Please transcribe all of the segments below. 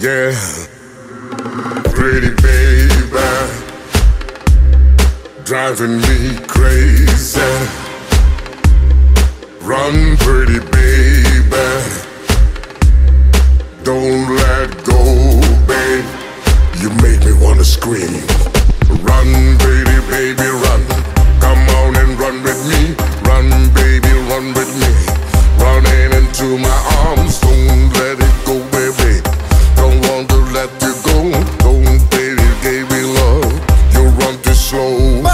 Yeah, pretty baby, driving me crazy. Run, pretty baby, don't let go, babe. You make me wanna scream. Run, pretty baby, run. Come on and run with me. Run, baby, run with me. Running into my arms, don't let it go, baby. Don't want to let you go. Don't, baby, give me love. You run too slow.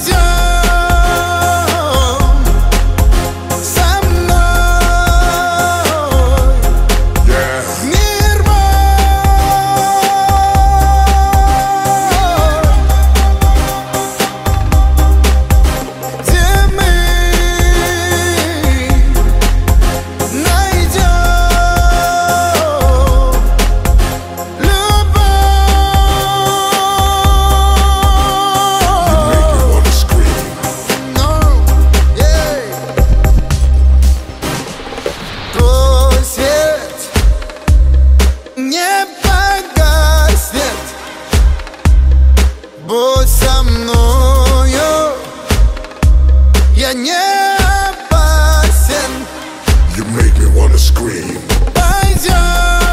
Будь со мною, я не опасен. You make me wanna scream. Пойдем.